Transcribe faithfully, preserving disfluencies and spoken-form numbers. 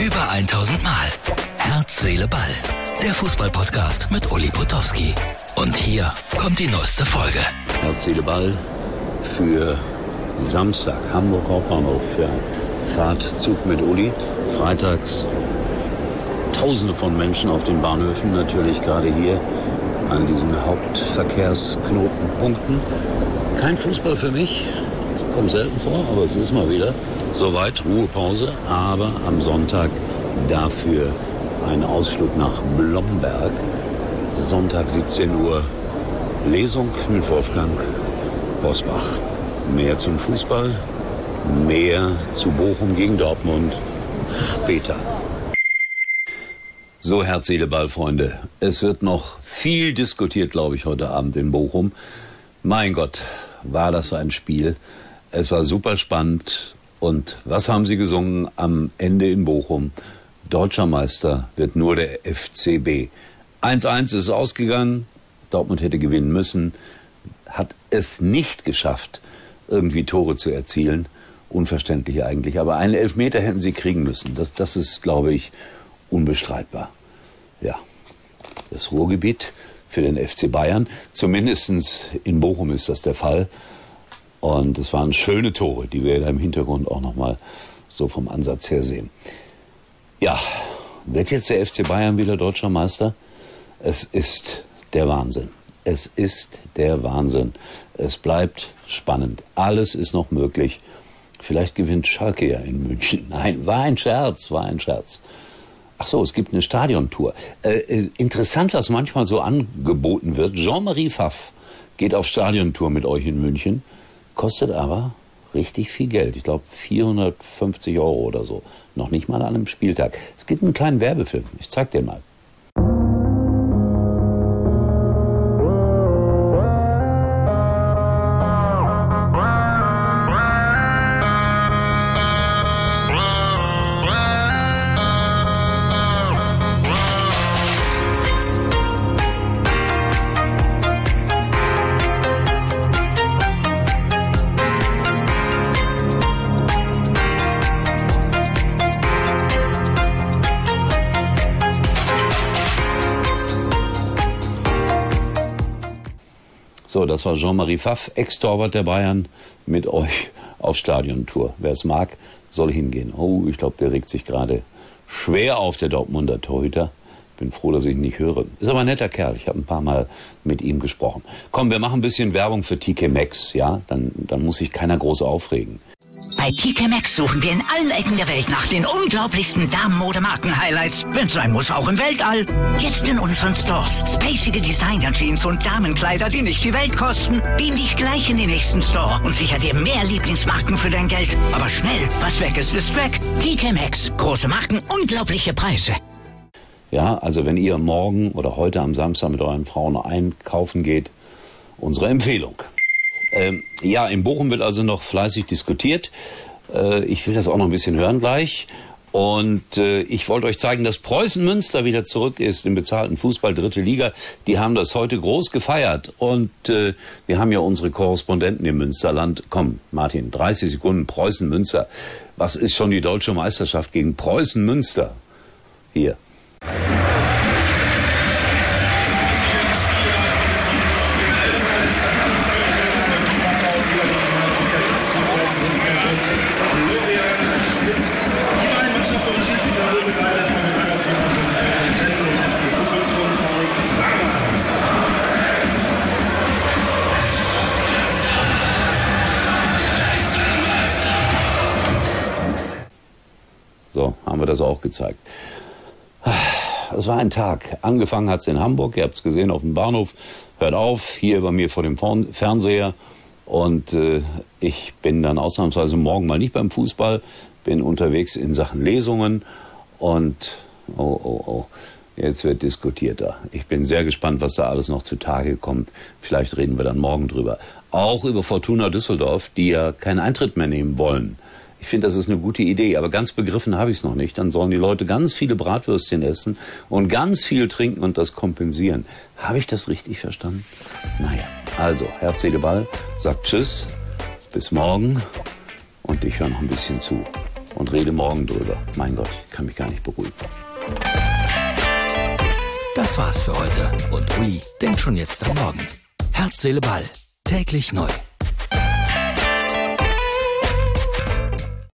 Über tausend Mal. Herz, Seele, Ball. Der Fußballpodcast mit Uli Potowski. Und hier kommt die neueste Folge. Herz, Seele, Ball für Samstag. Hamburg Hauptbahnhof für Fahrtzug mit Uli. Freitags Tausende von Menschen auf den Bahnhöfen. Natürlich gerade hier an diesen Hauptverkehrsknotenpunkten. Kein Fußball für mich. Kommt selten vor, aber es ist mal wieder soweit, Ruhepause. Aber am Sonntag dafür ein Ausflug nach Blomberg. Sonntag siebzehn Uhr Lesung mit Wolfgang Bosbach. Mehr zum Fußball, mehr zu Bochum gegen Dortmund später. So, Herz, Seele, Ball, Freunde. Es wird noch viel diskutiert, glaube ich, heute Abend in Bochum. Mein Gott, war das ein Spiel. Es war super spannend. Und was haben sie gesungen am Ende in Bochum? Deutscher Meister wird nur der F C B. eins eins ist es ausgegangen. Dortmund hätte gewinnen müssen. Hat es nicht geschafft, irgendwie Tore zu erzielen. Unverständlich eigentlich. Aber einen Elfmeter hätten sie kriegen müssen. Das, das ist, glaube ich, unbestreitbar. Ja, das Ruhrgebiet für den F C Bayern. Zumindest in Bochum ist das der Fall. Und es waren schöne Tore, die wir da im Hintergrund auch nochmal so vom Ansatz her sehen. Ja, wird jetzt der F C Bayern wieder deutscher Meister? Es ist der Wahnsinn. Es ist der Wahnsinn. Es bleibt spannend. Alles ist noch möglich. Vielleicht gewinnt Schalke ja in München. Nein, war ein Scherz, war ein Scherz. Ach so, es gibt eine Stadiontour. Äh, interessant, was manchmal so angeboten wird. Jean-Marie Pfaff geht auf Stadiontour mit euch in München. Kostet aber richtig viel Geld. Ich glaube vierhundertfünfzig Euro oder so. Noch nicht mal an einem Spieltag. Es gibt einen kleinen Werbefilm. Ich zeig dir mal. So, das war Jean-Marie Pfaff, Ex-Torwart der Bayern, mit euch auf Stadiontour. Wer es mag, soll hingehen. Oh, ich glaube, der regt sich gerade schwer auf, der Dortmunder Torhüter. Bin froh, dass ich ihn nicht höre. Ist aber ein netter Kerl. Ich habe ein paar Mal mit ihm gesprochen. Komm, wir machen ein bisschen Werbung für T K Maxx, ja? Dann, dann muss sich keiner groß aufregen. Bei T K Maxx suchen wir in allen Ecken der Welt nach den unglaublichsten Damenmode-Marken-Highlights. Wenn sein muss, auch im Weltall. Jetzt in unseren Stores. Spacige Designer-Jeans und Damenkleider, die nicht die Welt kosten. Beam dich gleich in den nächsten Store und sicher dir mehr Lieblingsmarken für dein Geld. Aber schnell, was weg ist, ist weg. T K Maxx. Große Marken, unglaubliche Preise. Ja, also wenn ihr morgen oder heute am Samstag mit euren Frauen einkaufen geht, unsere Empfehlung. Ähm, ja, in Bochum wird also noch fleißig diskutiert. Äh, ich will das auch noch ein bisschen hören gleich. Und äh, ich wollte euch zeigen, dass Preußen Münster wieder zurück ist im bezahlten Fußball, dritte Liga. Die haben das heute groß gefeiert. Und äh, wir haben ja unsere Korrespondenten im Münsterland. Komm, Martin, dreißig Sekunden Preußen Münster. Was ist schon die deutsche Meisterschaft gegen Preußen Münster? Hier. So, haben wir das auch gezeigt. Es war ein Tag. Angefangen hat es in Hamburg, ihr habt es gesehen auf dem Bahnhof. Hört auf, hier bei mir vor dem Fernseher. Und äh, ich bin dann ausnahmsweise morgen mal nicht beim Fußball, bin unterwegs in Sachen Lesungen. Und, oh, oh, oh, jetzt wird diskutiert da. Ich bin sehr gespannt, was da alles noch zutage kommt. Vielleicht reden wir dann morgen drüber. Auch über Fortuna Düsseldorf, die ja keinen Eintritt mehr nehmen wollen. Ich finde, das ist eine gute Idee, aber ganz begriffen habe ich es noch nicht. Dann sollen die Leute ganz viele Bratwürstchen essen und ganz viel trinken und das kompensieren. Habe ich das richtig verstanden? Naja, also, Herz, Seele, Ball sagt Tschüss, bis morgen und ich höre noch ein bisschen zu. und rede morgen drüber. Mein Gott, ich kann mich gar nicht beruhigen. Das war's für heute und Uli denkt schon jetzt am Morgen. Herz, Seele, Ball. Täglich neu.